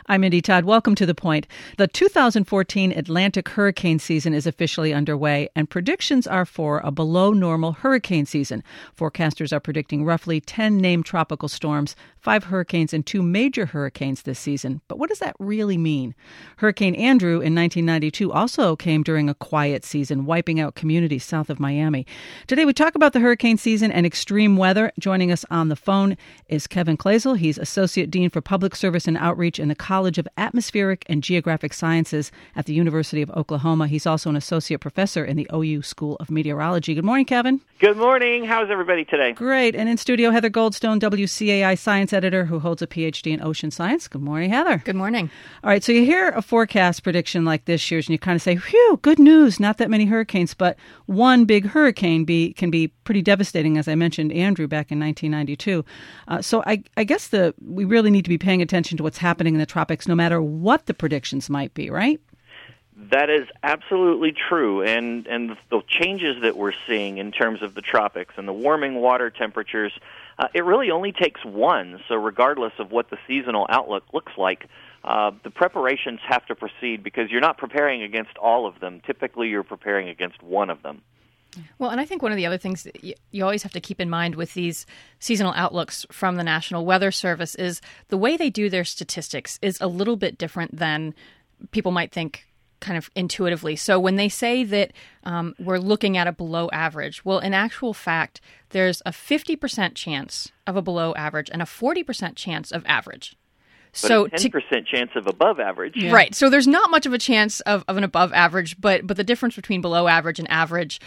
I'm Indy Todd. Welcome to The Point. The 2014 Atlantic hurricane season is officially underway, and predictions are for a below-normal hurricane season. Forecasters are predicting roughly 10 named tropical storms, 5 hurricanes, and 2 major hurricanes this season. But what does that really mean? Hurricane Andrew in 1992 also came during a quiet season, wiping out communities south of Miami. Today we talk about the hurricane season and extreme weather. Joining us on the phone is Kevin Kloesel. He's Associate Dean for Public Service and Outreach in the College of Atmospheric and Geographic Sciences at the University of Oklahoma. He's also an associate professor in the OU School of Meteorology. Good morning, Kevin. Good morning. How's everybody today? Great. And in studio, Heather Goldstone, WCAI science editor who holds a PhD in ocean science. Good morning, Heather. Good morning. All right. So you hear a forecast prediction like this year's and you kind of say, whew, good news, not that many hurricanes. But one big hurricane can be pretty devastating, as I mentioned, Andrew back in 1992. So I guess we really need to be paying attention to what's happening in the tropics, no matter what the predictions might be, right? That is absolutely true, and the changes that we're seeing in terms of the tropics and the warming water temperatures, it really only takes one. So regardless of what the seasonal outlook looks like, the preparations have to proceed because you're not preparing against all of them. Typically, you're preparing against one of them. Well, and I think one of the other things that you always have to keep in mind with these seasonal outlooks from the National Weather Service is the way they do their statistics is a little bit different than people might think kind of intuitively. So when they say that we're looking at a below average, well, in actual fact, there's a 50% chance of a below average and a 40% chance of average. So a 10% chance of above average. Yeah. Right. So there's not much of a chance of an above average, but the difference between below average and average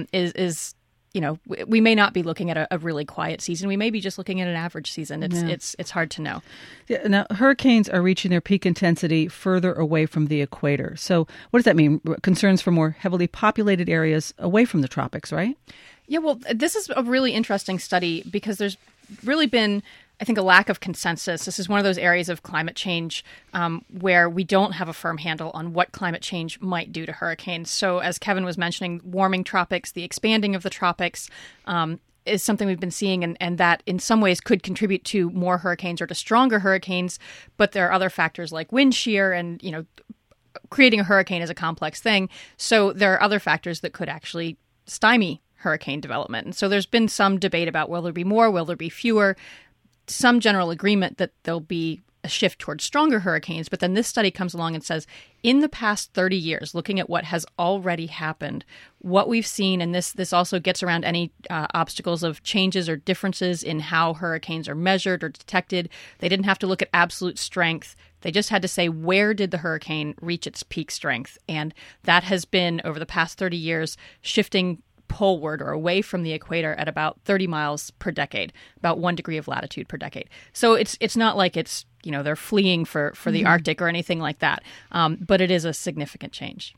is we may not be looking at a really quiet season. We may be just looking at an average season. It's hard to know. Yeah, now, hurricanes are reaching their peak intensity further away from the equator. So what does that mean? Concerns for more heavily populated areas away from the tropics, right? Yeah, well, this is a really interesting study because there's really been, I think, a lack of consensus. This is one of those areas of climate change where we don't have a firm handle on what climate change might do to hurricanes. So as Kevin was mentioning, warming tropics, the expanding of the tropics is something we've been seeing and that in some ways could contribute to more hurricanes or to stronger hurricanes. But there are other factors like wind shear and, creating a hurricane is a complex thing. So there are other factors that could actually stymie hurricane development. And so there's been some debate about will there be more, will there be fewer? Some general agreement that there'll be a shift towards stronger hurricanes, but then this study comes along and says, in the past 30 years, looking at what has already happened, what we've seen, and this also gets around any obstacles of changes or differences in how hurricanes are measured or detected. They didn't have to look at absolute strength. They just had to say, where did the hurricane reach its peak strength? And that has been, over the past 30 years, shifting poleward or away from the equator at about 30 miles per decade, about 1 degree of latitude per decade. So it's not like it's, they're fleeing for the Arctic or anything like that, but it is a significant change.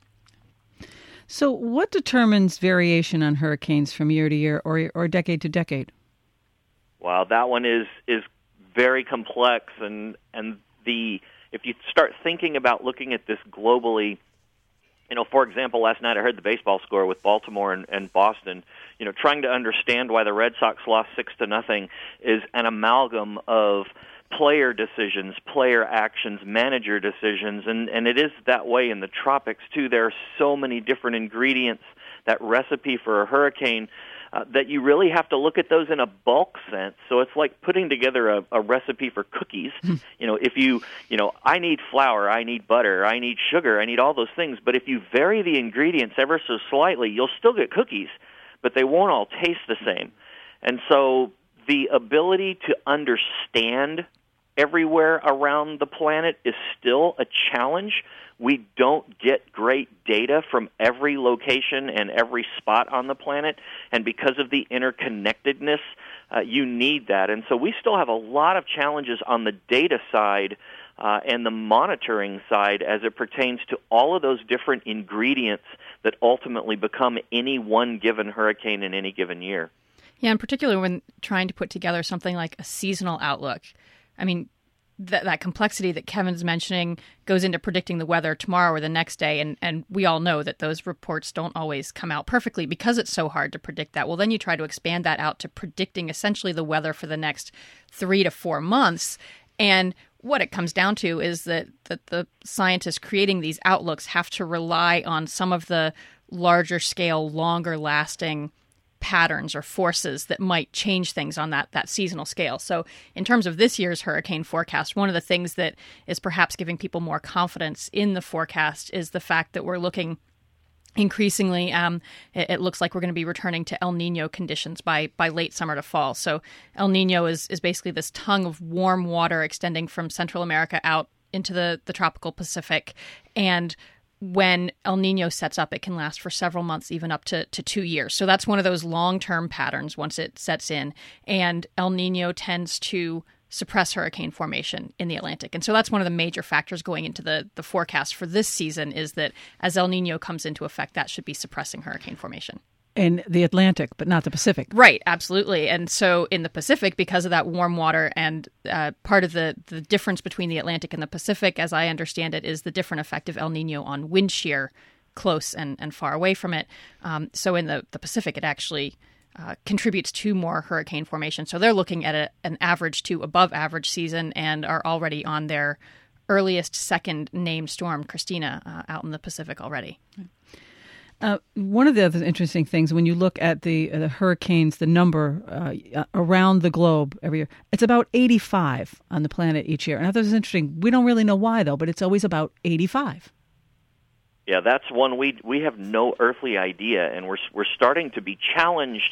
So what determines variation on hurricanes from year to year or decade to decade? Well, that one is very complex, and if you start thinking about looking at this globally, for example, last night I heard the baseball score with Baltimore and Boston. Trying to understand why the Red Sox lost 6-0 is an amalgam of player decisions, player actions, manager decisions, and it is that way in the tropics too. There are so many different ingredients, that recipe for a hurricane, that you really have to look at those in a bulk sense. So it's like putting together a recipe for cookies. I need flour, I need butter, I need sugar, I need all those things. But if you vary the ingredients ever so slightly, you'll still get cookies, but they won't all taste the same. And so the ability to understand everywhere around the planet is still a challenge. We don't get great data from every location and every spot on the planet, and because of the interconnectedness, you need that. And so we still have a lot of challenges on the data side and the monitoring side as it pertains to all of those different ingredients that ultimately become any one given hurricane in any given year. Yeah, in particular when trying to put together something like a seasonal outlook. I mean, that complexity that Kevin's mentioning goes into predicting the weather tomorrow or the next day, and we all know that those reports don't always come out perfectly because it's so hard to predict that. Well, then you try to expand that out to predicting essentially the weather for the next 3 to 4 months, and what it comes down to is that the scientists creating these outlooks have to rely on some of the larger scale, longer lasting patterns or forces that might change things on that seasonal scale. So in terms of this year's hurricane forecast, one of the things that is perhaps giving people more confidence in the forecast is the fact that we're looking increasingly, it looks like we're going to be returning to El Nino conditions by late summer to fall. So El Nino is basically this tongue of warm water extending from Central America out into the tropical Pacific. And when El Nino sets up, it can last for several months, even up to 2 years. So that's one of those long-term patterns once it sets in. And El Nino tends to suppress hurricane formation in the Atlantic. And so that's one of the major factors going into the forecast for this season, is that as El Nino comes into effect, that should be suppressing hurricane formation. In the Atlantic, but not the Pacific. Right, absolutely. And so in the Pacific, because of that warm water, and part of the difference between the Atlantic and the Pacific, as I understand it, is the different effect of El Nino on wind shear close and far away from it. So in the Pacific, it actually contributes to more hurricane formation. So they're looking at an average to above average season and are already on their earliest second named storm, Christina, out in the Pacific already. One of the other interesting things, when you look at the hurricanes, the number around the globe every year, it's about 85 on the planet each year. And I thought it was interesting. We don't really know why, though, but it's always about 85. Yeah, that's one we have no earthly idea, and we're starting to be challenged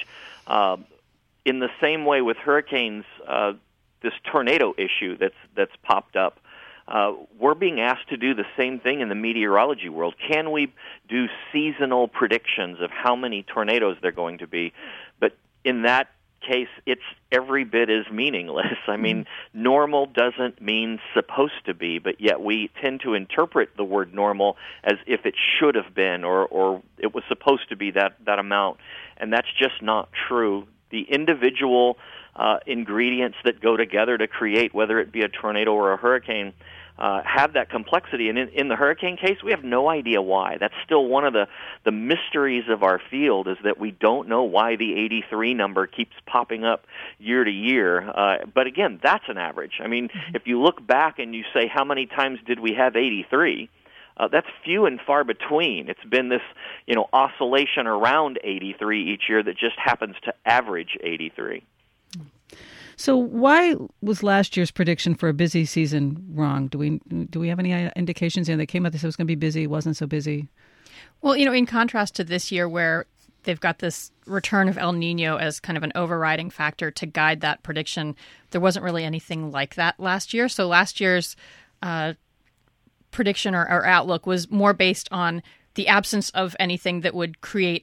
in the same way with hurricanes. This tornado issue that's popped up. We're being asked to do the same thing in the meteorology world. Can we do seasonal predictions of how many tornadoes there are going to be? But in that case, it's every bit as meaningless. I mean, normal doesn't mean supposed to be, but yet we tend to interpret the word normal as if it should have been or it was supposed to be that amount, and that's just not true. The individual ingredients that go together to create, whether it be a tornado or a hurricane, have that complexity. And in the hurricane case, we have no idea why. That's still one of the mysteries of our field, is that we don't know why the 83 number keeps popping up year to year. But again, that's an average. I mean, if you look back and you say, how many times did we have 83? That's few and far between. It's been this, oscillation around 83 each year that just happens to average 83. So why was last year's prediction for a busy season wrong? Do we have any indications? They came out, they said it was going to be busy, it wasn't so busy. Well, in contrast to this year, where they've got this return of El Nino as kind of an overriding factor to guide that prediction, there wasn't really anything like that last year. So last year's prediction or outlook was more based on the absence of anything that would create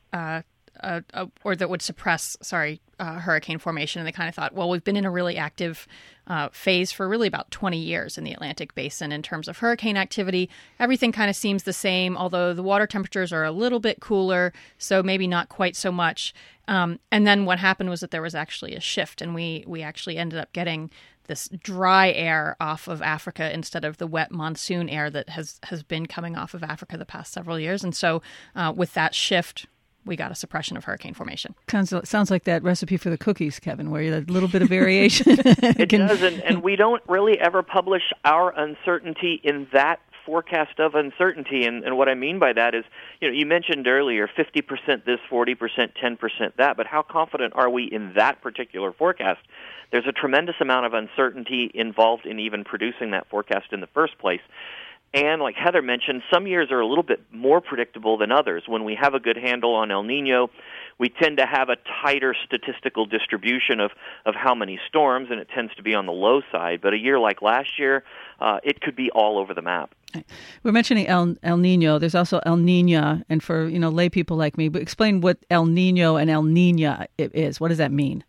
or that would suppress, hurricane formation. And they kind of thought, well, we've been in a really active phase for really about 20 years in the Atlantic Basin in terms of hurricane activity. Everything kind of seems the same, although the water temperatures are a little bit cooler, so maybe not quite so much. And then what happened was that there was actually a shift, and we actually ended up getting this dry air off of Africa instead of the wet monsoon air that has been coming off of Africa the past several years. And so with that shift, we got a suppression of hurricane formation. Sounds like that recipe for the cookies, Kevin, where you had a little bit of variation. It does, and we don't really ever publish our uncertainty in that forecast of uncertainty. And what I mean by that is, you mentioned earlier 50% this, 40%, 10% that, but how confident are we in that particular forecast? There's a tremendous amount of uncertainty involved in even producing that forecast in the first place. And like Heather mentioned, some years are a little bit more predictable than others. When we have a good handle on El Nino, we tend to have a tighter statistical distribution of how many storms, and it tends to be on the low side. But a year like last year, it could be all over the map. We're mentioning El Nino. There's also El Niña, and for lay people like me, explain what El Nino and El Niña is. What does that mean?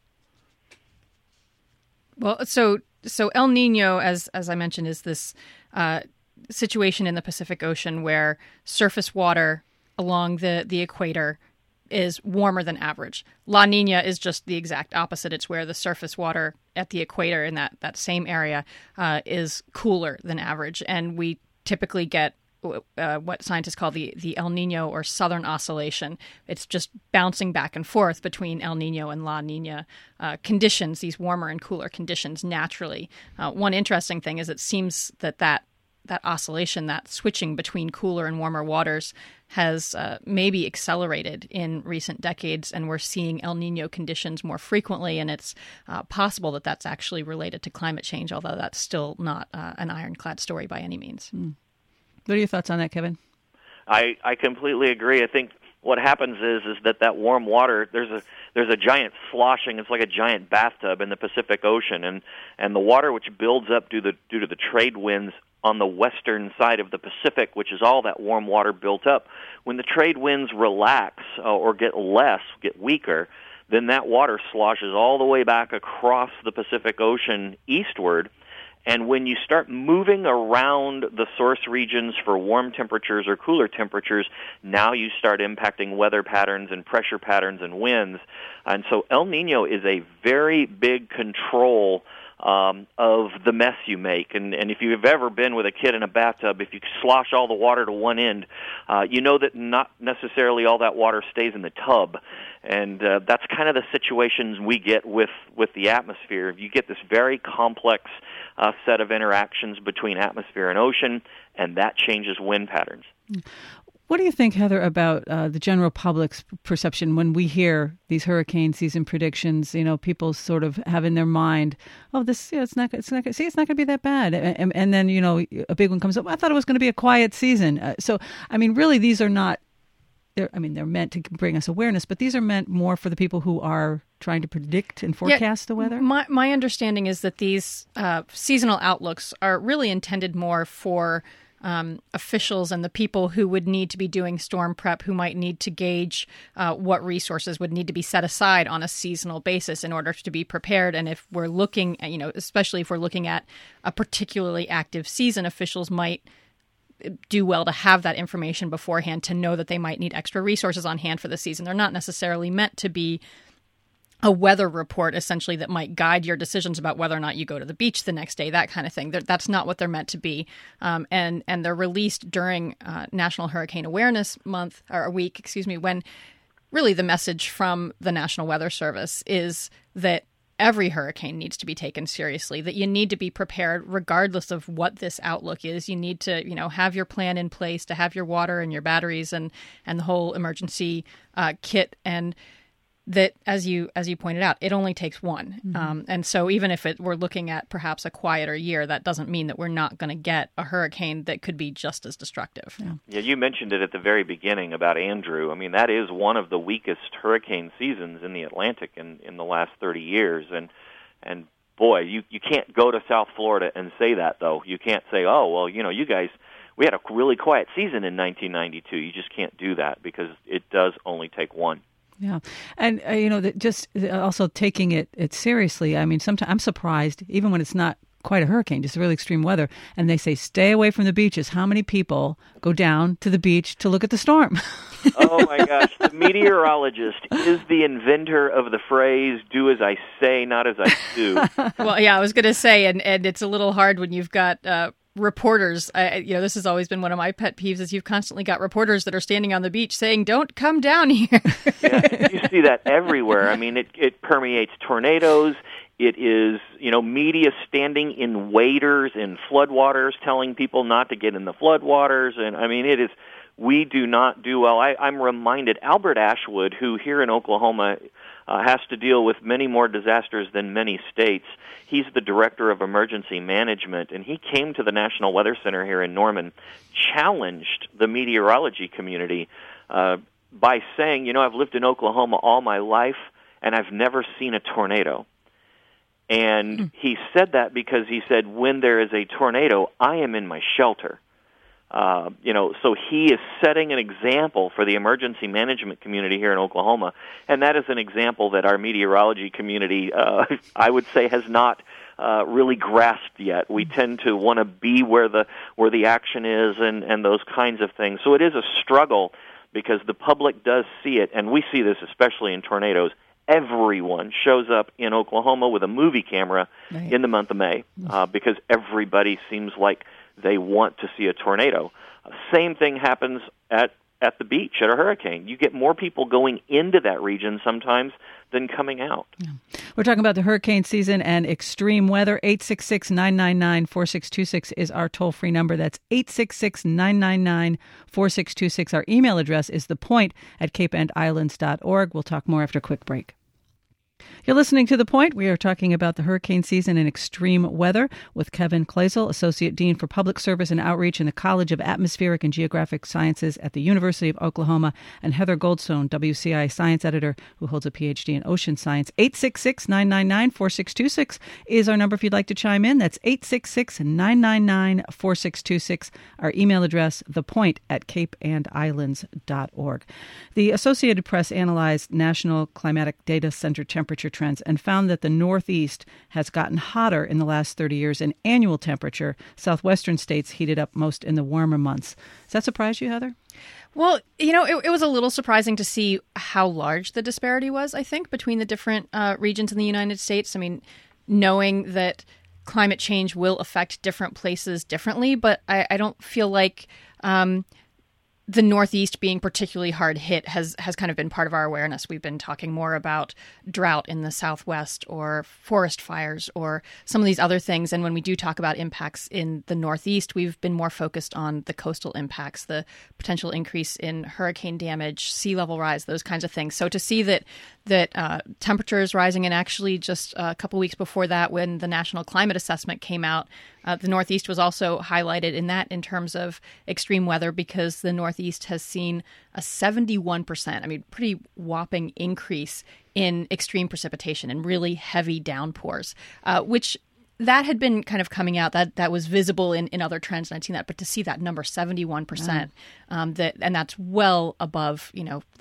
Well, so El Nino, as I mentioned, is this situation in the Pacific Ocean where surface water along the equator is warmer than average. La Nina is just the exact opposite. It's where the surface water at the equator in that same area is cooler than average. And we typically get what scientists call the El Nino or Southern Oscillation. It's just bouncing back and forth between El Nino and La Nina conditions, these warmer and cooler conditions naturally. One interesting thing is it seems that oscillation, that switching between cooler and warmer waters, has maybe accelerated in recent decades, and we're seeing El Nino conditions more frequently, and it's possible that that's actually related to climate change, although that's still not an ironclad story by any means. What are your thoughts on that, Kevin? I completely agree. I think what happens is that warm water, there's a giant sloshing. It's like a giant bathtub in the Pacific Ocean, and the water which builds up due to the trade winds on the western side of the Pacific, which is all that warm water built up. When the trade winds relax or get weaker, then that water sloshes all the way back across the Pacific Ocean eastward. And when you start moving around the source regions for warm temperatures or cooler temperatures, now you start impacting weather patterns and pressure patterns and winds. And so El Nino is a very big control of the mess you make. And if you've ever been with a kid in a bathtub, if you slosh all the water to one end, you know that not necessarily all that water stays in the tub. And that's kind of the situations we get with the atmosphere. You get this very complex set of interactions between atmosphere and ocean, and that changes wind patterns. What do you think, Heather, about the general public's perception when we hear these hurricane season predictions? You know, people sort of have in their mind, "Oh, it's not going to be that bad," and then a big one comes up. I thought it was going to be a quiet season. So, I mean, really, these are not. They're meant to bring us awareness, but these are meant more for the people who are trying to predict and forecast the weather. My understanding is that these seasonal outlooks are really intended more for officials and the people who would need to be doing storm prep, who might need to gauge what resources would need to be set aside on a seasonal basis in order to be prepared. And if we're looking at, especially if we're looking at a particularly active season, officials might do well to have that information beforehand to know that they might need extra resources on hand for the season. They're not necessarily meant to be a weather report, essentially, that might guide your decisions about whether or not you go to the beach the next day, that kind of thing. That's not what they're meant to be. And they're released during National Hurricane Awareness Month, or Week, when really the message from the National Weather Service is that every hurricane needs to be taken seriously, that you need to be prepared regardless of what this outlook is. You need to, have your plan in place, to have your water and your batteries and the whole emergency kit. And that, as you pointed out, it only takes one. Mm-hmm. And so even if we're looking at perhaps a quieter year, that doesn't mean that we're not going to get a hurricane that could be just as destructive. Yeah, you mentioned it at the very beginning about Andrew. I mean, that is one of the weakest hurricane seasons in the Atlantic in the last 30 years. And boy, you can't go to South Florida and say that, though. You can't say, oh, well, you guys, we had a really quiet season in 1992. You just can't do that because it does only take one. Yeah. And, just also taking it seriously. I mean, sometimes I'm surprised, even when it's not quite a hurricane, just really extreme weather, and they say, stay away from the beaches. How many people go down to the beach to look at the storm? Oh, my gosh. The meteorologist is the inventor of the phrase, do as I say, not as I do. Well, yeah, I was going to say, and it's a little hard when you've got reporters. This has always been one of my pet peeves, is you've constantly got reporters that are standing on the beach saying, don't come down here. Yeah, you see that everywhere. I mean, it permeates tornadoes. It is, media standing in waders in floodwaters, telling people not to get in the floodwaters. And, I mean, it is, we do not do well. I'm reminded, Albert Ashwood, who here in Oklahoma has to deal with many more disasters than many states. He's the director of emergency management, and he came to the National Weather Center here in Norman, challenged the meteorology community by saying, I've lived in Oklahoma all my life, and I've never seen a tornado. And he said that because he said, when there is a tornado, I am in my shelter. So he is setting an example for the emergency management community here in Oklahoma, and that is an example that our meteorology community, I would say, has not really grasped yet. We tend to want to be where the action is and those kinds of things. So it is a struggle because the public does see it, and we see this especially in tornadoes. Everyone shows up in Oklahoma with a movie camera in the month of May because everybody seems like they want to see a tornado. Same thing happens at the beach at a hurricane. You get more people going into that region sometimes than coming out. Yeah. We're talking about the hurricane season and extreme weather. 866-999-4626 is our toll-free number. That's 866-999-4626. Our email address is thepoint@capeandislands.org. We'll talk more after a quick break. You're listening to The Point. We are talking about the hurricane season and extreme weather with Kevin Kloesel, Associate Dean for Public Service and Outreach in the College of Atmospheric and Geographic Sciences at the University of Oklahoma, and Heather Goldstone, WCI Science Editor, who holds a PhD in ocean science. 866-999-4626 is our number if you'd like to chime in. That's 866-999-4626. Our email address, thepoint@capeandislands.org. The Associated Press analyzed National Climatic Data Center temperature trends and found that the Northeast has gotten hotter in the last 30 years in annual temperature. Southwestern states heated up most in the warmer months. Does that surprise you, Heather? Well, it was a little surprising to see how large the disparity was, I think, between the different regions in the United States. I mean, knowing that climate change will affect different places differently, but I don't feel like the Northeast being particularly hard hit has kind of been part of our awareness. We've been talking more about drought in the Southwest or forest fires or some of these other things. And when we do talk about impacts in the Northeast, we've been more focused on the coastal impacts, the potential increase in hurricane damage, sea level rise, those kinds of things. So to see that temperature is rising, and actually just a couple weeks before that, when the National Climate Assessment came out, the Northeast was also highlighted in terms of extreme weather, because the Northeast has seen a 71%, pretty whopping increase in extreme precipitation and really heavy downpours, which that had been kind of coming out. That was visible in other trends, and I'd seen that. But to see that number, 71%, and that's well above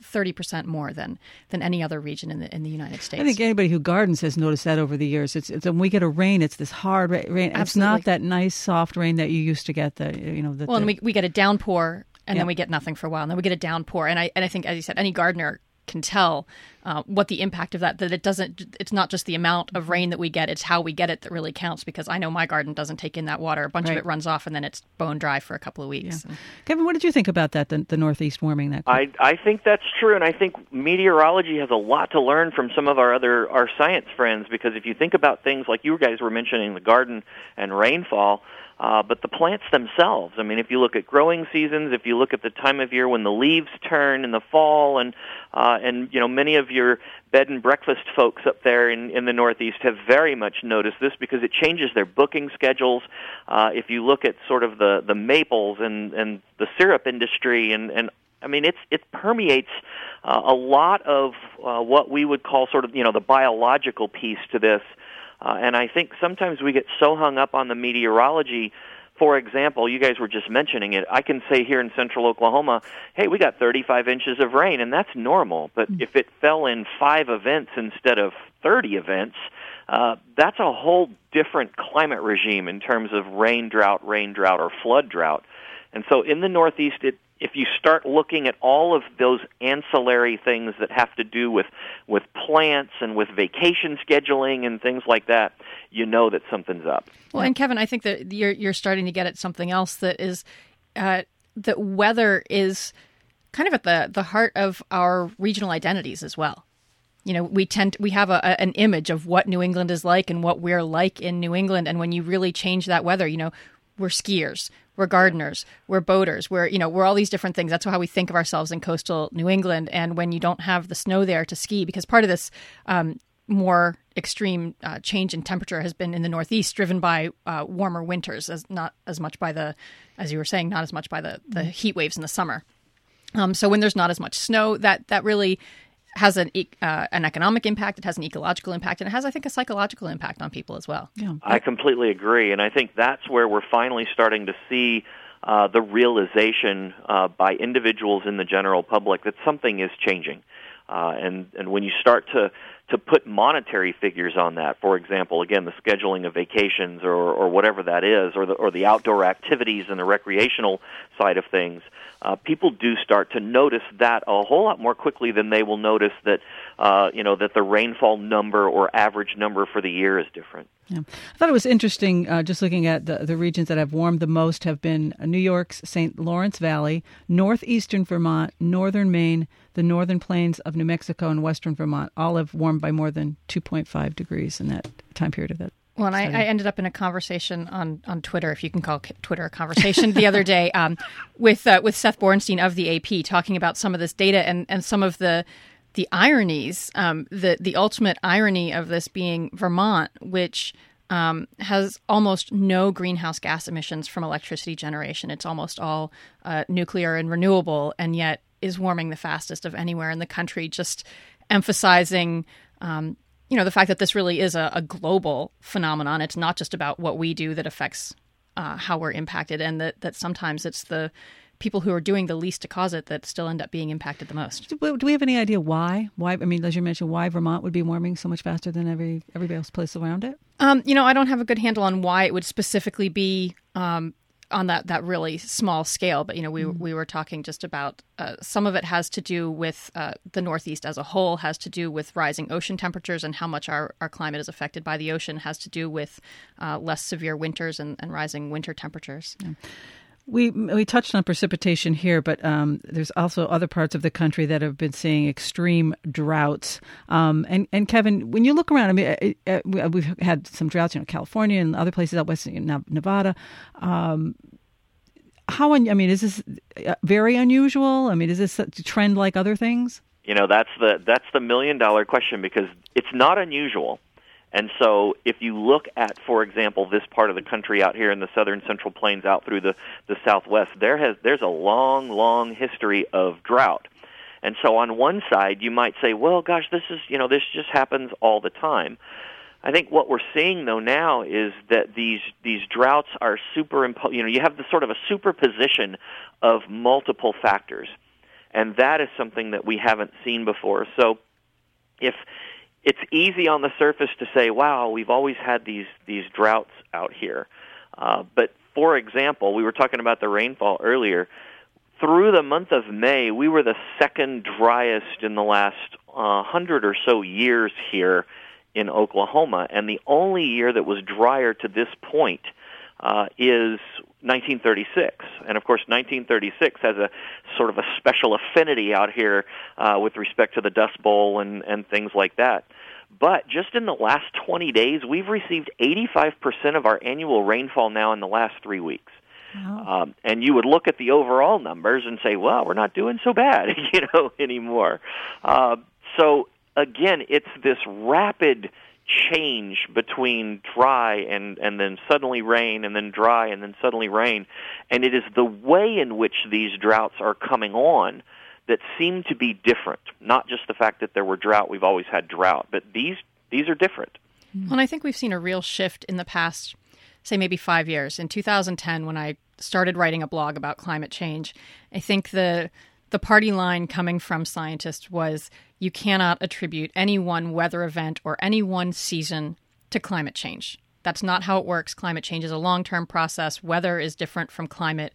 30% more than any other region in the United States. I think anybody who gardens has noticed that over the years. It's when we get a rain, it's this hard rain. Absolutely. It's not that nice soft rain that you used to get. And we get a downpour, and then we get nothing for a while, and then we get a downpour, and I think, as you said, any gardener can tell what the impact of that it's not just the amount of rain that we get, it's how we get it that really counts, because I know my garden doesn't take in that water. A bunch of it runs off, and then it's bone dry for a couple of weeks. Yeah. Kevin, what did you think about that, the Northeast warming that quick? I think that's true, and I think meteorology has a lot to learn from some of our science friends, because if you think about things like you guys were mentioning, the garden and rainfall, but the plants themselves. If you look at growing seasons, if you look at the time of year when the leaves turn in the fall, and many of your bed and breakfast folks up there in the Northeast have very much noticed this, because it changes their booking schedules. If you look at sort of the maples and the syrup industry, and it permeates a lot of what we would call sort of the biological piece to this. And I think sometimes we get so hung up on the meteorology. For example, you guys were just mentioning it. I can say here in central Oklahoma, hey, we got 35 inches of rain, and that's normal. But if it fell in 5 events instead of 30 events, that's a whole different climate regime in terms of rain drought, or flood drought. And so in the Northeast, if you start looking at all of those ancillary things that have to do with plants and with vacation scheduling and things like that, you know that something's up. Well, and Kevin, I think that you're starting to get at something else that is that weather is kind of at the heart of our regional identities as well. We have an image of what New England is like and what we're like in New England, and when you really change that weather, we're skiers, we're gardeners, we're boaters, we're all these different things. That's how we think of ourselves in coastal New England. And when you don't have the snow there to ski, because part of this more extreme change in temperature has been in the Northeast, driven by warmer winters, not as much by the heat waves in the summer. So when there's not as much snow, that really has an economic impact, it has an ecological impact, and it has, I think, a psychological impact on people as well. Yeah. I completely agree, and I think that's where we're finally starting to see the realization by individuals in the general public that something is changing. And when you start to to put monetary figures on that. For example, again, the scheduling of vacations or whatever that is, or the outdoor activities and the recreational side of things, people do start to notice that a whole lot more quickly than they will notice that that the rainfall number or average number for the year is different. Yeah. I thought it was interesting, just looking at the regions that have warmed the most have been New York's St. Lawrence Valley, northeastern Vermont, northern Maine, the northern plains of New Mexico, and western Vermont. All have warmed by more than 2.5 degrees in that time period of that. Well, and I ended up in a conversation on Twitter, if you can call Twitter a conversation, the other day with Seth Bornstein of the AP, talking about some of this data and some of the ironies, the ultimate irony of this being Vermont, which has almost no greenhouse gas emissions from electricity generation. It's almost all nuclear and renewable, and yet is warming the fastest of anywhere in the country, just emphasizing the fact that this really is a global phenomenon. It's not just about what we do that affects how we're impacted, and that sometimes it's the people who are doing the least to cause it that still end up being impacted the most. Do we have any idea why? Why? I mean, as you mentioned, why Vermont would be warming so much faster than every else place around it? I don't have a good handle on why it would specifically be on that really small scale. But, we were talking just about some of it has to do with the Northeast as a whole, has to do with rising ocean temperatures and how much our climate is affected by the ocean, has to do with less severe winters and rising winter temperatures. Yeah. We touched on precipitation here, but there's also other parts of the country that have been seeing extreme droughts. And Kevin, when you look around, I mean, we've had some droughts, California and other places out west, Nevada. Is this very unusual? I mean, is this a trend like other things? That's the $1 million question, because it's not unusual. And so if you look at, for example, this part of the country out here in the southern central plains out through the southwest, there's a long, long history of drought. And so on one side, you might say, well, gosh, this just happens all the time. I think what we're seeing, though, now is that these droughts are you have the sort of a superposition of multiple factors. And that is something that we haven't seen before. So if it's easy on the surface to say, wow, we've always had these droughts out here. But, for example, we were talking about the rainfall earlier. Through the month of May, we were the second driest in the last 100 or so years here in Oklahoma. And the only year that was drier to this point is 1936. And, of course, 1936 has a sort of a special affinity out here with respect to the Dust Bowl and things like that. But just in the last 20 days, we've received 85% of our annual rainfall now in the last 3 weeks. Wow. And you would look at the overall numbers and say, well, we're not doing so bad, anymore. So, again, it's this rapid change between dry and then suddenly rain, and then dry and then suddenly rain. And it is the way in which these droughts are coming on that seem to be different. Not just the fact that there were drought, we've always had drought, but these are different. Well, and I think we've seen a real shift in the past, say maybe 5 years. In 2010, when I started writing a blog about climate change, I think the party line coming from scientists was, you cannot attribute any one weather event or any one season to climate change. That's not how it works. Climate change is a long-term process. Weather is different from climate,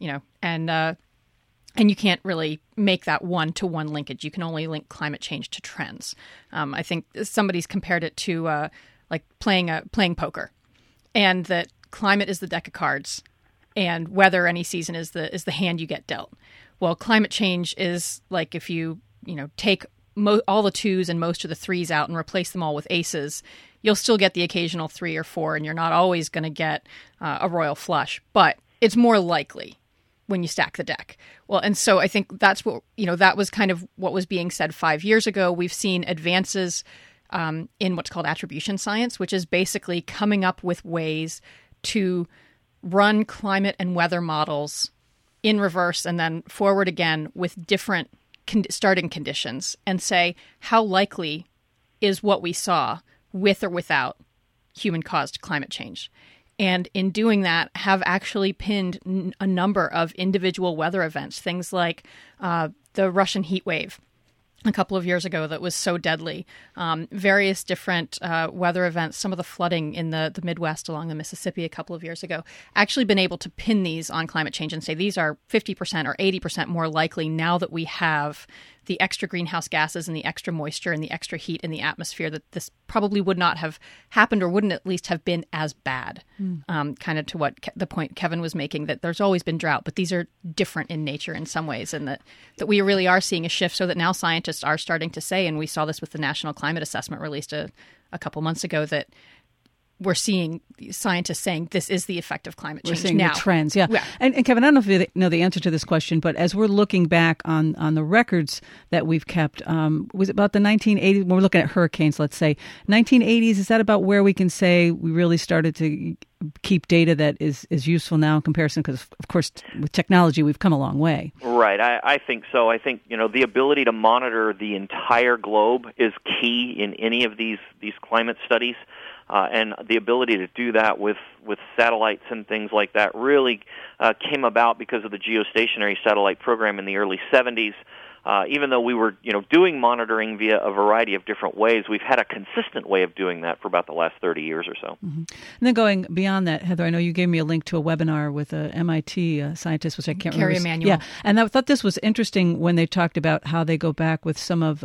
and you can't really make that one-to-one linkage. You can only link climate change to trends. I think somebody's compared it to like playing poker, and that climate is the deck of cards, and weather any season is the hand you get dealt. Well, climate change is like if you take all the twos and most of the threes out and replace them all with aces, you'll still get the occasional 3 or 4, and you're not always going to get a royal flush, but it's more likely when you stack the deck. Well, and so I think that's what, that was kind of what was being said 5 years ago. We've seen advances in what's called attribution science, which is basically coming up with ways to run climate and weather models in reverse and then forward again with different starting conditions, and say, how likely is what we saw with or without human-caused climate change? And in doing that, have actually pinned a number of individual weather events, things like the Russian heat wave a couple of years ago that was so deadly. Various different weather events, some of the flooding in the Midwest along the Mississippi a couple of years ago, actually been able to pin these on climate change and say these are 50% or 80% more likely now that we have the extra greenhouse gases and the extra moisture and the extra heat in the atmosphere, that this probably would not have happened or wouldn't at least have been as bad. Kind of to what the point Kevin was making, that there's always been drought, but these are different in nature in some ways, and that we really are seeing a shift, so that now scientists are starting to say, and we saw this with the National Climate Assessment released a couple months ago, that we're seeing scientists saying this is the effect of climate change. We're seeing now. the trends, yeah. And Kevin, I don't know if you know the answer to this question, but as we're looking back on the records that we've kept, was it about the 1980s, when we're looking at hurricanes, let's say, 1980s, is that about where we can say we really started to keep data that is useful now in comparison? Because, of course, with technology, we've come a long way. Right. I think so. I think, the ability to monitor the entire globe is key in any of these climate studies. And the ability to do that with satellites and things like that really came about because of the geostationary satellite program in the early 70s. Even though we were, doing monitoring via a variety of different ways, we've had a consistent way of doing that for about the last 30 years or so. Mm-hmm. And then going beyond that, Heather, I know you gave me a link to a webinar with a MIT scientist, which I can't remember. Carrie Emanuel. Yeah, and I thought this was interesting when they talked about how they go back with some of,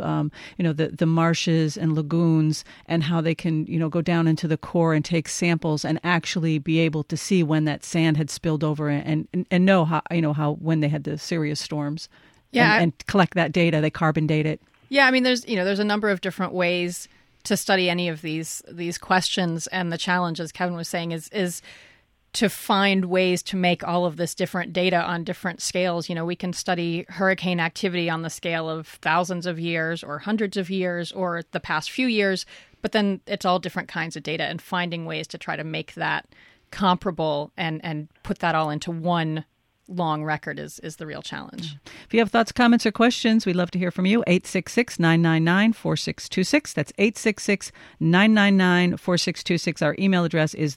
the marshes and lagoons, and how they can, go down into the core and take samples and actually be able to see when that sand had spilled over and know how when they had the serious storms. Yeah, and collect that data. They carbon date it. Yeah, I mean, there's a number of different ways to study any of these questions, and the challenge, as Kevin was saying, is to find ways to make all of this different data on different scales. We can study hurricane activity on the scale of thousands of years or hundreds of years or the past few years, but then it's all different kinds of data, and finding ways to try to make that comparable and put that all into one long record is the real challenge. If you have thoughts, comments, or questions, we'd love to hear from you. 866-999-4626. That's 866-999-4626. Our email address is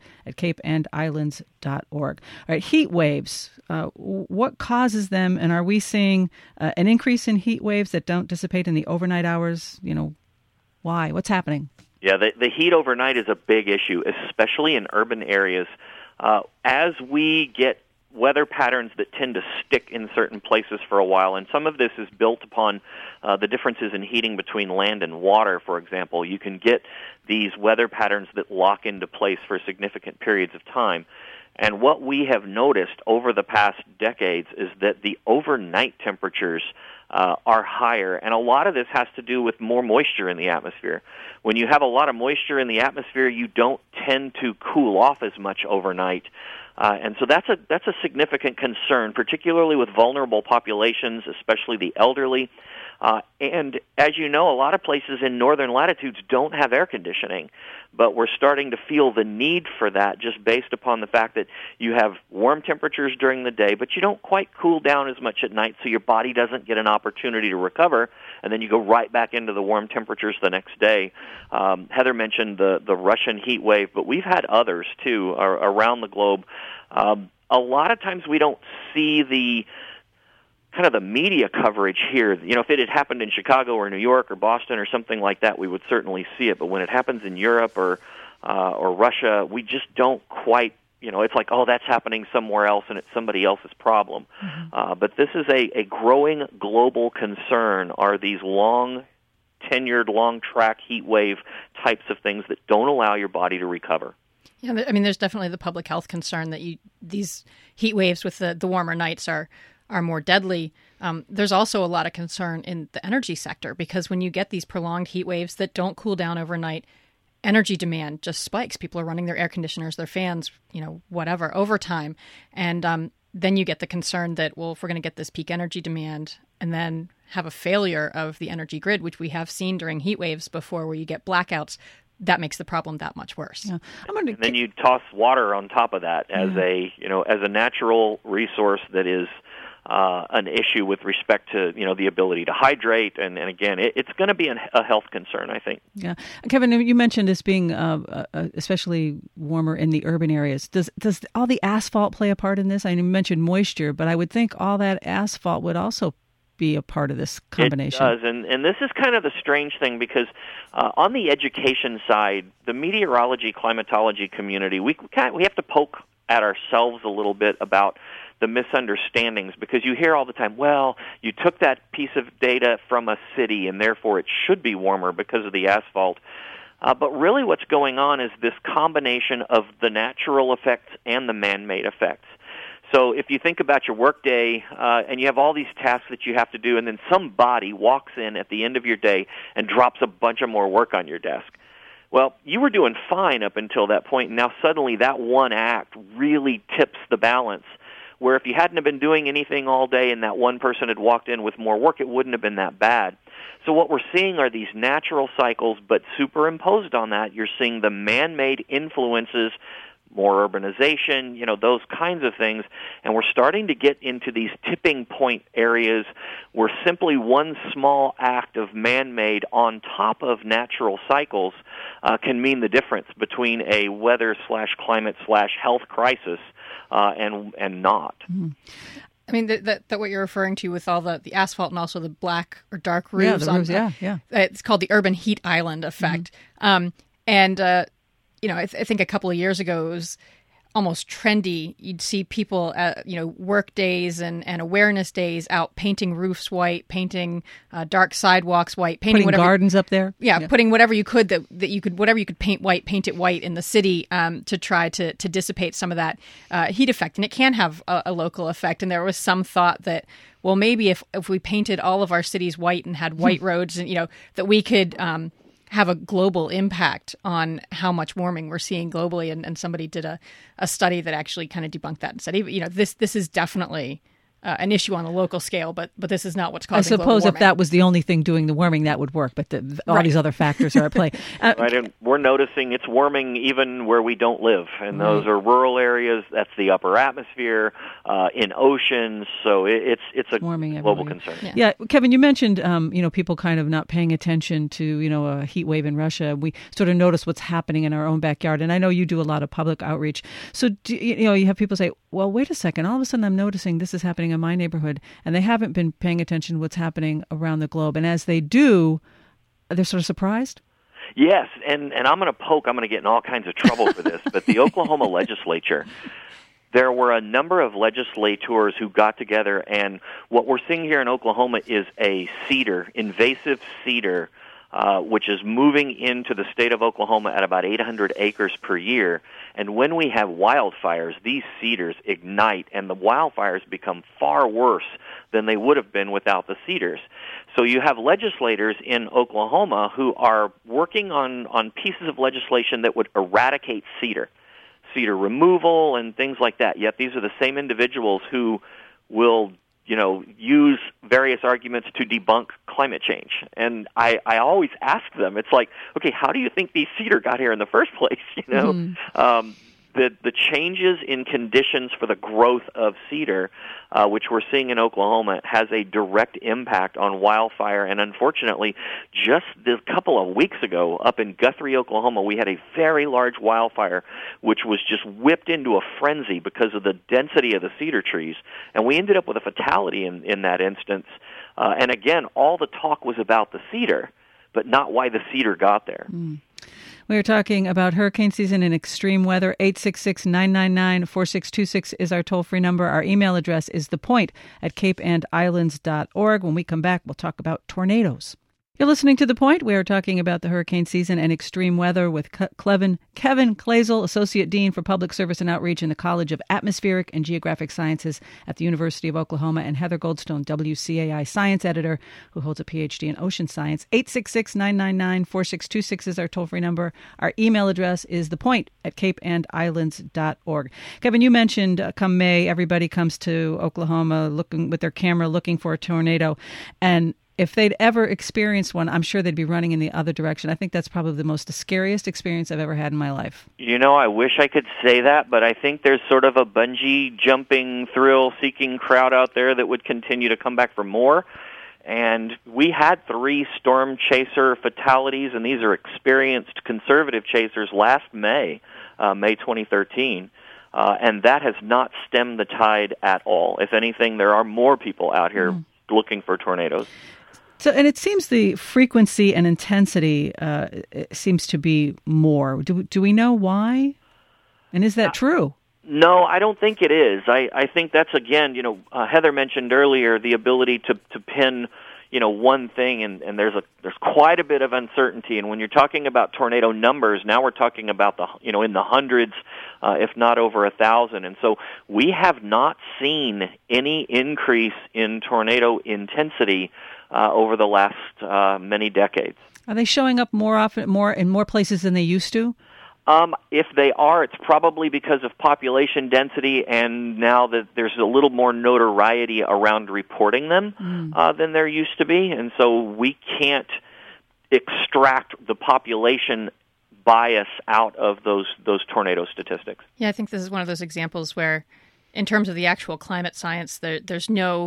thepoint@capeandislands.org. All right, heat waves. What causes them, and are we seeing an increase in heat waves that don't dissipate in the overnight hours? Why? What's happening? Yeah, the heat overnight is a big issue, especially in urban areas. As we get weather patterns that tend to stick in certain places for a while, and some of this is built upon the differences in heating between land and water, for example. You can get these weather patterns that lock into place for significant periods of time. And what we have noticed over the past decades is that the overnight temperatures are higher, and a lot of this has to do with more moisture in the atmosphere. When you have a lot of moisture in the atmosphere, you don't tend to cool off as much overnight. And so that's a significant concern, particularly with vulnerable populations, especially the elderly. And as you know, a lot of places in northern latitudes don't have air conditioning, but we're starting to feel the need for that just based upon the fact that you have warm temperatures during the day, but you don't quite cool down as much at night, so your body doesn't get an opportunity to recover, and then you go right back into the warm temperatures the next day. Heather mentioned the Russian heat wave, but we've had others, too, around the globe. A lot of times we don't see the media coverage here. If it had happened in Chicago or New York or Boston or something like that, we would certainly see it. But when it happens in Europe or Russia, we just don't quite, it's like, oh, that's happening somewhere else and it's somebody else's problem. Mm-hmm. But this is a growing global concern, are these long-tenured, long-track heat wave types of things that don't allow your body to recover. Yeah, I mean, there's definitely the public health concern that these heat waves with the warmer nights are more deadly. There's also a lot of concern in the energy sector, because when you get these prolonged heat waves that don't cool down overnight, energy demand just spikes. People are running their air conditioners, their fans, whatever, overtime. And then you get the concern that, well, if we're going to get this peak energy demand and then have a failure of the energy grid, which we have seen during heat waves before, where you get blackouts, that makes the problem that much worse. Yeah. And then you toss water on top of that as a natural resource that is an issue with respect to the ability to hydrate, and again, it's going to be a health concern, I think. Yeah, Kevin, you mentioned this being especially warmer in the urban areas. Does all the asphalt play a part in this? I mean, you mentioned moisture, but I would think all that asphalt would also be a part of this combination. It does, and this is kind of the strange thing because on the education side, the meteorology, climatology community, we have to poke at ourselves a little bit about the misunderstandings, because you hear all the time, well, you took that piece of data from a city and therefore it should be warmer because of the asphalt. But really what's going on is this combination of the natural effects and the man-made effects. So if you think about your workday and you have all these tasks that you have to do, and then somebody walks in at the end of your day and drops a bunch of more work on your desk. Well, you were doing fine up until that point, and now suddenly that one act really tips the balance, where if you hadn't have been doing anything all day and that one person had walked in with more work, it wouldn't have been that bad. So what we're seeing are these natural cycles, but superimposed on that, you're seeing the man-made influences, more urbanization, those kinds of things. And we're starting to get into these tipping point areas where simply one small act of man-made on top of natural cycles can mean the difference between a weather/climate/health crisis and not. Mm-hmm. I mean, that what you're referring to with all the asphalt and also the black or dark roofs. Yeah. It's called the urban heat island effect. Mm-hmm. I think a couple of years ago it was almost trendy. You'd see people at, work days and awareness days out painting roofs white, painting dark sidewalks white, putting gardens up there. Yeah, putting whatever you could whatever you could paint white, paint it white in the city to try to dissipate some of that heat effect. And it can have a local effect. And there was some thought that, well, maybe if we painted all of our cities white and had white roads, and that we could have a global impact on how much warming we're seeing globally. And somebody did a study that actually kind of debunked that and said, this is definitely an issue on a local scale, but this is not what's causing global warming. I suppose if that was the only thing doing the warming, that would work, but all these other factors are at play. Right, and we're noticing it's warming even where we don't live, and those are rural areas. That's the upper atmosphere, in oceans, so it's a warming global concern. Yeah, Kevin, you mentioned people kind of not paying attention to a heat wave in Russia. We sort of notice what's happening in our own backyard, and I know you do a lot of public outreach. So you have people say, well, wait a second, all of a sudden I'm noticing this is happening in my neighborhood, and they haven't been paying attention to what's happening around the globe. And as they do, they're sort of surprised? Yes, and I'm going to get in all kinds of trouble for this, but the Oklahoma legislature, there were a number of legislators who got together, and what we're seeing here in Oklahoma is a invasive cedar, which is moving into the state of Oklahoma at about 800 acres per year. And when we have wildfires, these cedars ignite, and the wildfires become far worse than they would have been without the cedars. So you have legislators in Oklahoma who are working on pieces of legislation that would eradicate cedar removal and things like that. Yet these are the same individuals who will use various arguments to debunk climate change. And I always ask them, it's like, okay, how do you think these cedar got here in the first place? The changes in conditions for the growth of cedar, which we're seeing in Oklahoma, has a direct impact on wildfire. And unfortunately, just a couple of weeks ago, up in Guthrie, Oklahoma, we had a very large wildfire, which was just whipped into a frenzy because of the density of the cedar trees. And we ended up with a fatality in that instance. And again, all the talk was about the cedar, but not why the cedar got there. We are talking about hurricane season and extreme weather. 866-999-4626 is our toll-free number. Our email address is thepoint@capeandislands.org. When we come back, we'll talk about tornadoes. You're listening to The Point. We are talking about the hurricane season and extreme weather with Kevin Kloesel, Associate Dean for Public Service and Outreach in the College of Atmospheric and Geographic Sciences at the University of Oklahoma, and Heather Goldstone, WCAI Science Editor, who holds a PhD in ocean science. 866-999-4626 is our toll-free number. Our email address is thepoint@capeandislands.org. Kevin, you mentioned come May, everybody comes to Oklahoma looking with their camera looking for a tornado, and if they'd ever experienced one, I'm sure they'd be running in the other direction. I think that's probably the scariest experience I've ever had in my life. I wish I could say that, but I think there's sort of a bungee jumping, thrill-seeking crowd out there that would continue to come back for more. And we had 3 storm chaser fatalities, and these are experienced conservative chasers last May 2013. And that has not stemmed the tide at all. If anything, there are more people out here looking for tornadoes. So, and it seems the frequency and intensity seems to be more. Do we know why? And is that true? No, I don't think it is. I think that's, again, Heather mentioned earlier the ability to pin, one thing, and there's quite a bit of uncertainty. And when you're talking about tornado numbers, now we're talking about in the hundreds, if not over 1,000. And so we have not seen any increase in tornado intensity over the last many decades. Are they showing up more often, in more places than they used to? If they are, it's probably because of population density, and now that there's a little more notoriety around reporting them than there used to be, and so we can't extract the population bias out of those tornado statistics. Yeah, I think this is one of those examples where, in terms of the actual climate science, there's no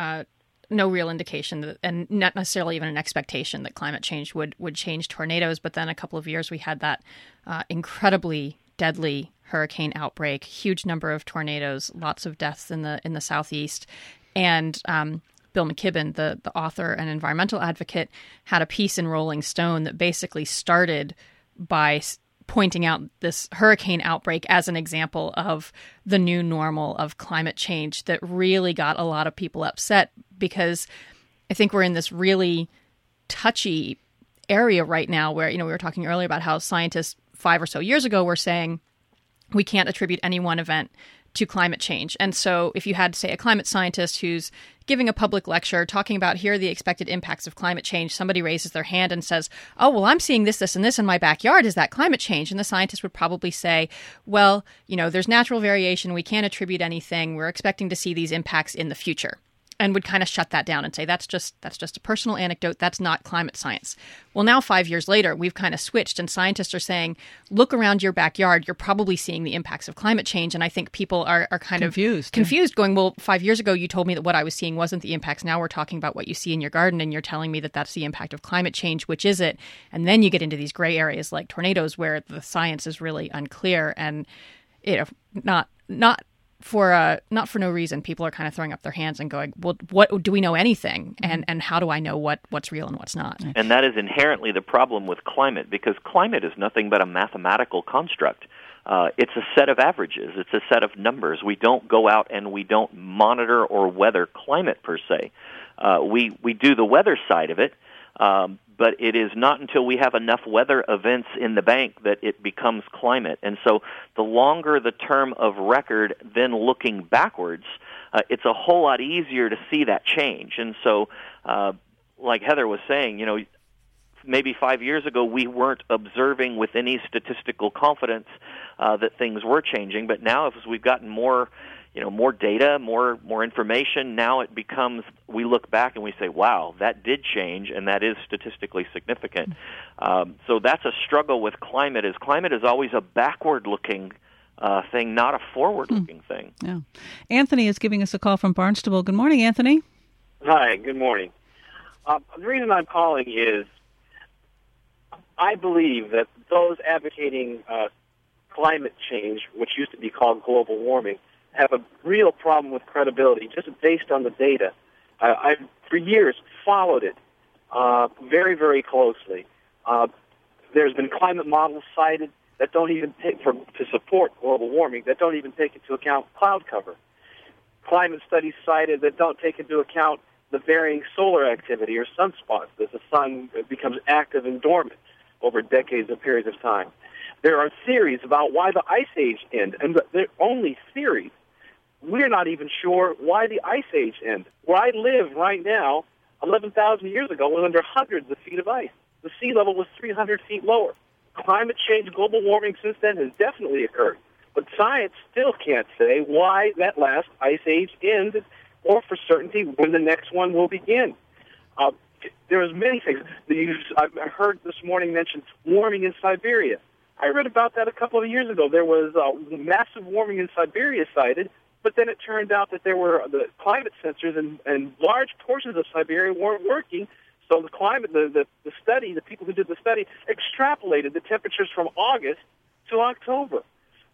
real indication that, and not necessarily even an expectation that climate change would change tornadoes. But then a couple of years we had that incredibly deadly hurricane outbreak, huge number of tornadoes, lots of deaths in the southeast. And Bill McKibben, the author and environmental advocate, had a piece in Rolling Stone that basically started by pointing out this hurricane outbreak as an example of the new normal of climate change that really got a lot of people upset, because I think we're in this really touchy area right now where, we were talking earlier about how scientists 5 or so years ago were saying we can't attribute any one event to climate change. And so if you had, say, a climate scientist who's giving a public lecture talking about here are the expected impacts of climate change, somebody raises their hand and says, oh, well, I'm seeing this, this, and this in my backyard. Is that climate change? And the scientist would probably say, well, there's natural variation. We can't attribute anything. We're expecting to see these impacts in the future. And would kind of shut that down and say, that's just a personal anecdote. That's not climate science. Well, now 5 years later, we've kind of switched, and scientists are saying, look around your backyard. You're probably seeing the impacts of climate change. And I think people are kind of confused, going, well, 5 years ago, you told me that what I was seeing wasn't the impacts. Now we're talking about what you see in your garden, and you're telling me that that's the impact of climate change. Which is it? And then you get into these gray areas like tornadoes where the science is really unclear, and not for no reason, people are kind of throwing up their hands and going, well, what do we know anything? And how do I know what's real and what's not? And that is inherently the problem with climate, because climate is nothing but a mathematical construct. It's a set of averages. It's a set of numbers. We don't go out and we don't monitor or weather climate per se. We do the weather side of it, but it is not until we have enough weather events in the bank that it becomes climate. And so the longer the term of record, then looking backwards, it's a whole lot easier to see that change. And so, like Heather was saying, maybe 5 years ago we weren't observing with any statistical confidence that things were changing, but now as we've gotten more data, more information, now it becomes, we look back and we say, wow, that did change, and that is statistically significant. So that's a struggle with climate, is climate is always a backward-looking thing, not a forward-looking thing. Yeah. Anthony is giving us a call from Barnstable. Good morning, Anthony. Hi, good morning. The reason I'm calling is I believe that those advocating climate change, which used to be called global warming, have a real problem with credibility just based on the data. I've, for years, followed it very, very closely. There's been climate models cited that don't even take, to support global warming, that don't even take into account cloud cover. Climate studies cited that don't take into account the varying solar activity or sunspots as the sun becomes active and dormant over decades and periods of time. There are theories about why the Ice Age ended, and they're only theories. We're not even sure why the Ice Age ended. Where I live right now, 11,000 years ago, was under hundreds of feet of ice. The sea level was 300 feet lower. Climate change, global warming since then has definitely occurred. But science still can't say why that last Ice Age ended, or for certainty when the next one will begin. There's many things. I heard this morning mentioned warming in Siberia. I read about that a couple of years ago. There was massive warming in Siberia cited, but then it turned out that there were the climate sensors and large portions of Siberia weren't working. So the climate, the study, the people who did the study extrapolated the temperatures from August to October.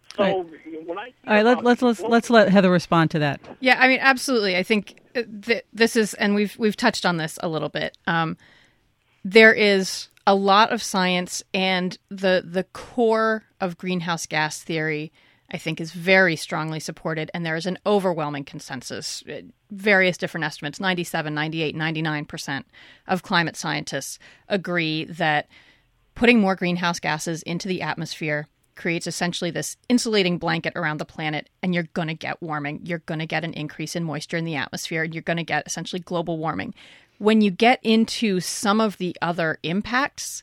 So All right. when I All right, let's let Heather respond to that. Yeah, I mean, absolutely. I think this is, and we've touched on this a little bit. There is a lot of science, and the core of greenhouse gas theory, I think, is very strongly supported, and there is an overwhelming consensus. Various different estimates, 97, 98, 99% of climate scientists agree that putting more greenhouse gases into the atmosphere creates essentially this insulating blanket around the planet, and you're going to get warming. You're going to get an increase in moisture in the atmosphere, and you're going to get essentially global warming. When you get into some of the other impacts,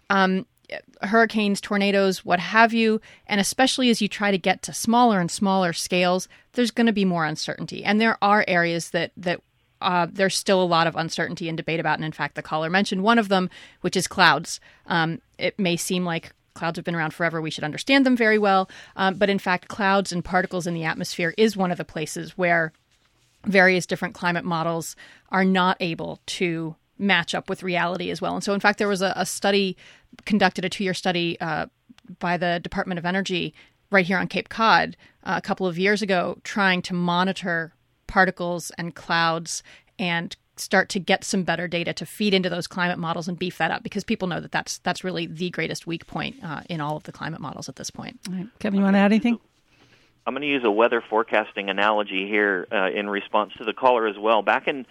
hurricanes, tornadoes, what have you, and especially as you try to get to smaller and smaller scales, there's going to be more uncertainty. And there are areas that there's still a lot of uncertainty and debate about. And in fact, the caller mentioned one of them, which is clouds. It may seem like clouds have been around forever. We should understand them very well. But in fact, clouds and particles in the atmosphere is one of the places where various different climate models are not able to match up with reality as well. And so, in fact, there was a study conducted, a 2-year study by the Department of Energy right here on Cape Cod a couple of years ago, trying to monitor particles and clouds and start to get some better data to feed into those climate models and beef that up, because people know that that's really the greatest weak point in all of the climate models at this point. All right. Kevin, you want to add anything? I'm going to use a weather forecasting analogy here in response to the caller as well. Back in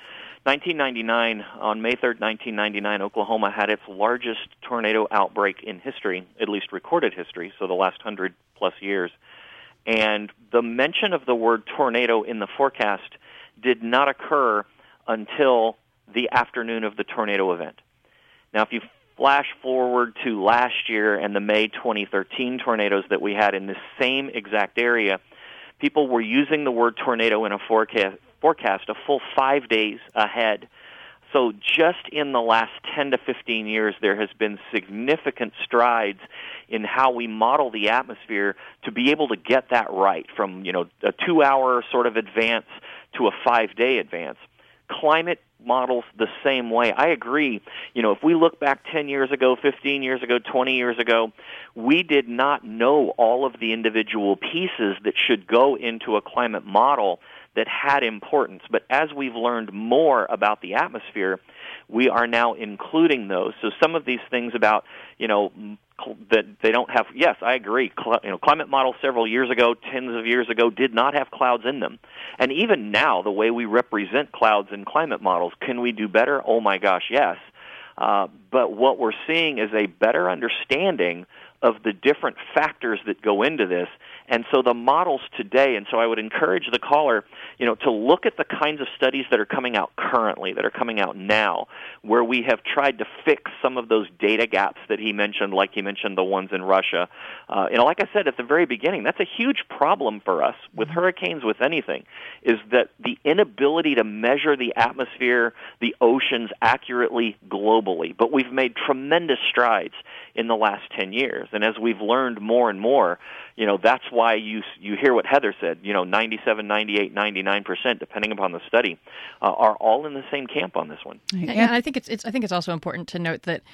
1999, on May 3rd, 1999, Oklahoma had its largest tornado outbreak in history, at least recorded history, so the last 100-plus years. And the mention of the word tornado in the forecast did not occur until the afternoon of the tornado event. Now, if you flash forward to last year and the May 2013 tornadoes that we had in the same exact area, people were using the word tornado in a forecast a full 5 days ahead. So just in the last 10 to 15 years, there has been significant strides in how we model the atmosphere to be able to get that right, from a 2-hour sort of advance to a 5-day advance. Climate models the same way. I agree. If we look back 10 years ago, 15 years ago, 20 years ago, we did not know all of the individual pieces that should go into a climate model that had importance. But as we've learned more about the atmosphere, we are now including those. So some of these things about, that they don't have, yes, I agree. Climate models several years ago, tens of years ago, did not have clouds in them. And even now, the way we represent clouds in climate models, can we do better? Oh my gosh, yes. But what we're seeing is a better understanding of the different factors that go into this. And so the models today, and so I would encourage the caller, to look at the kinds of studies that are coming out currently, that are coming out now, where we have tried to fix some of those data gaps that he mentioned, like he mentioned the ones in Russia. Like I said at the very beginning, that's a huge problem for us with hurricanes, with anything, is that the inability to measure the atmosphere, the oceans accurately globally. But we've made tremendous strides in the last 10 years. And as we've learned more and more, that's why you hear what Heather said, 97, 98, 99%, depending upon the study, are all in the same camp on this one. And I think it's also important to note that,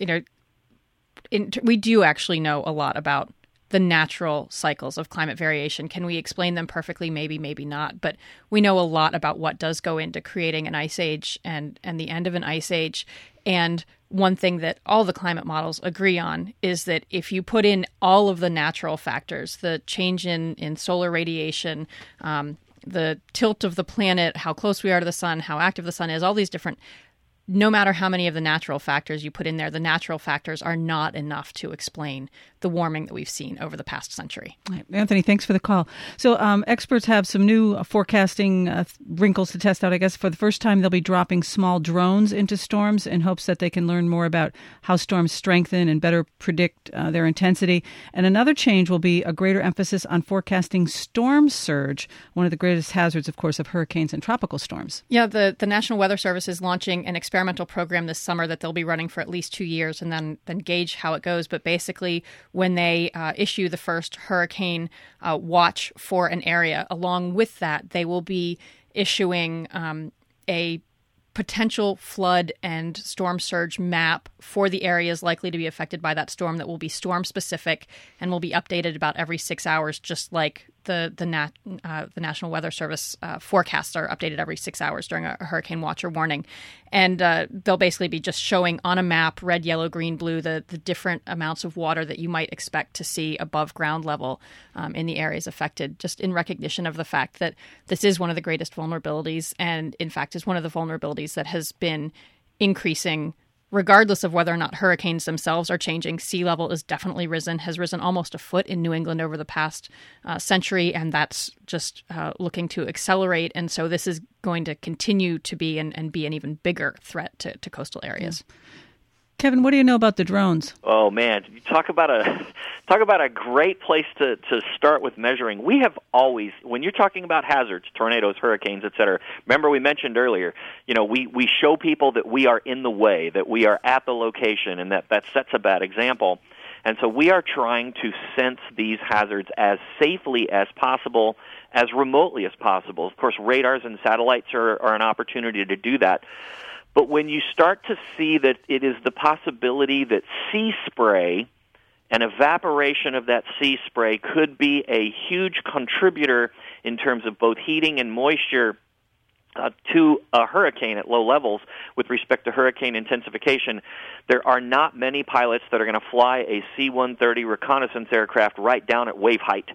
we do actually know a lot about the natural cycles of climate variation. Can we explain them perfectly? Maybe, maybe not. But we know a lot about what does go into creating an ice age and the end of an ice age. And one thing that all the climate models agree on is that if you put in all of the natural factors, the change in solar radiation, the tilt of the planet, how close we are to the sun, how active the sun is, all these different, no matter how many of the natural factors you put in there, the natural factors are not enough to explain the warming that we've seen over the past century. Right. Anthony, thanks for the call. So experts have some new forecasting wrinkles to test out. I guess for the first time, they'll be dropping small drones into storms in hopes that they can learn more about how storms strengthen and better predict their intensity. And another change will be a greater emphasis on forecasting storm surge, one of the greatest hazards, of course, of hurricanes and tropical storms. Yeah, the National Weather Service is launching an experimental program this summer that they'll be running for at least 2 years and then gauge how it goes. But basically, when they issue the first hurricane watch for an area, along with that, they will be issuing a potential flood and storm surge map for the areas likely to be affected by that storm that will be storm specific and will be updated about every 6 hours, just like the National Weather Service forecasts are updated every 6 hours during a hurricane watch or warning. And they'll basically be just showing on a map, red, yellow, green, blue, the different amounts of water that you might expect to see above ground level in the areas affected, just in recognition of the fact that this is one of the greatest vulnerabilities and, in fact, is one of the vulnerabilities that has been increasing regardless of whether or not hurricanes themselves are changing. Sea level has definitely has risen almost a foot in New England over the past century, and that's just looking to accelerate. And so this is going to continue to be and be an even bigger threat to coastal areas. Yeah. Kevin, what do you know about the drones? Oh, man. You talk about a great place to start with measuring. We have always, when you're talking about hazards, tornadoes, hurricanes, et cetera, remember we mentioned earlier, we show people that we are in the way, that we are at the location, and that sets a bad example. And so we are trying to sense these hazards as safely as possible, as remotely as possible. Of course, radars and satellites are an opportunity to do that. But when you start to see that it is the possibility that sea spray and evaporation of that sea spray could be a huge contributor in terms of both heating and moisture to a hurricane at low levels with respect to hurricane intensification, there are not many pilots that are going to fly a C-130 reconnaissance aircraft right down at wave height,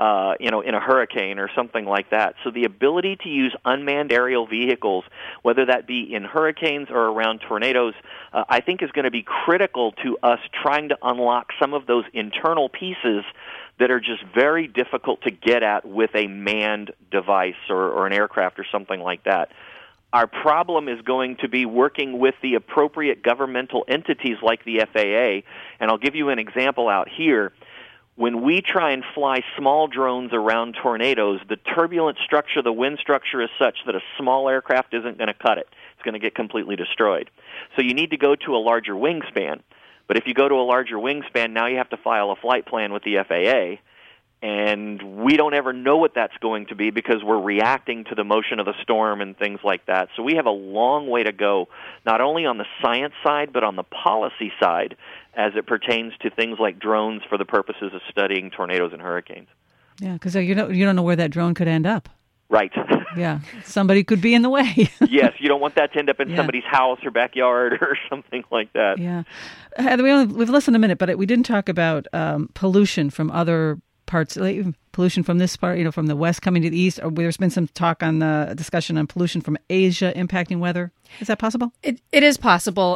in a hurricane or something like that. So the ability to use unmanned aerial vehicles, whether that be in hurricanes or around tornadoes, I think is going to be critical to us trying to unlock some of those internal pieces that are just very difficult to get at with a manned device or an aircraft or something like that. Our problem is going to be working with the appropriate governmental entities like the FAA, and I'll give you an example out here. When we try and fly small drones around tornadoes, the turbulent structure, the wind structure is such that a small aircraft isn't going to cut it. It's going to get completely destroyed. So you need to go to a larger wingspan. But if you go to a larger wingspan, now you have to file a flight plan with the FAA, and we don't ever know what that's going to be because we're reacting to the motion of the storm and things like that. So we have a long way to go, not only on the science side, but on the policy side as it pertains to things like drones for the purposes of studying tornadoes and hurricanes. Yeah, because you don't know where that drone could end up. Right. Yeah, somebody could be in the way. Yes, you don't want that to end up in somebody's house or backyard or something like that. Yeah. Heather, we've listened a minute, but we didn't talk about pollution from other parts, like pollution from this part, from the west coming to the east. Or there's been some talk on the discussion on pollution from Asia impacting weather. Is that possible? It is possible,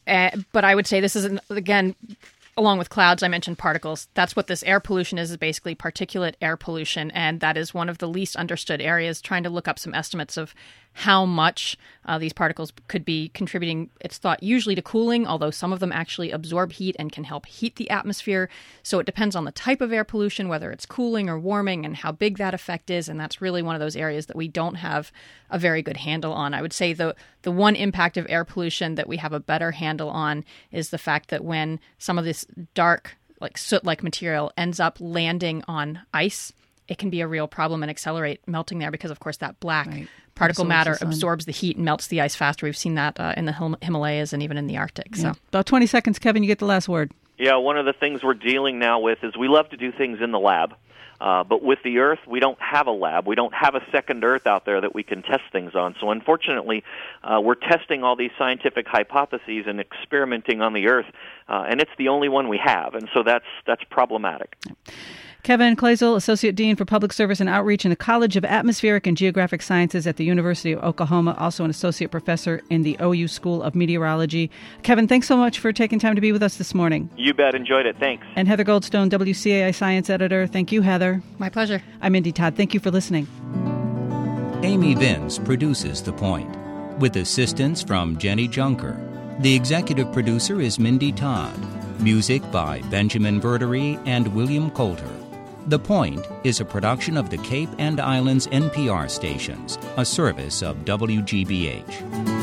but I would say this is, again, along with clouds, I mentioned particles. That's what this air pollution is basically particulate air pollution, and that is one of the least understood areas, trying to look up some estimates of how much these particles could be contributing. It's thought usually to cooling, although some of them actually absorb heat and can help heat the atmosphere. So it depends on the type of air pollution, whether it's cooling or warming, and how big that effect is, and that's really one of those areas that we don't have a very good handle on. I would say the one impact of air pollution that we have a better handle on is the fact that when some of this dark, like soot-like material ends up landing on ice, it can be a real problem and accelerate melting there because, of course, that black particle matter absorbs the heat and melts the ice faster. We've seen that in the Himalayas and even in the Arctic. Yeah. So about 20 seconds, Kevin, you get the last word. Yeah, one of the things we're dealing now with is we love to do things in the lab. But with the Earth, we don't have a lab. We don't have a second Earth out there that we can test things on. So unfortunately, we're testing all these scientific hypotheses and experimenting on the Earth, and it's the only one we have. And so that's problematic. Kevin Kloesel, Associate Dean for Public Service and Outreach in the College of Atmospheric and Geographic Sciences at the University of Oklahoma, also an Associate Professor in the OU School of Meteorology. Kevin, thanks so much for taking time to be with us this morning. You bet. Enjoyed it. Thanks. And Heather Goldstone, WCAI Science Editor. Thank you, Heather. My pleasure. I'm Indy Todd. Thank you for listening. Amy Vince produces The Point, with assistance from Jenny Junker. The executive producer is Mindy Todd. Music by Benjamin Verdery and William Coulter. The Point is a production of the Cape and Islands NPR stations, a service of WGBH.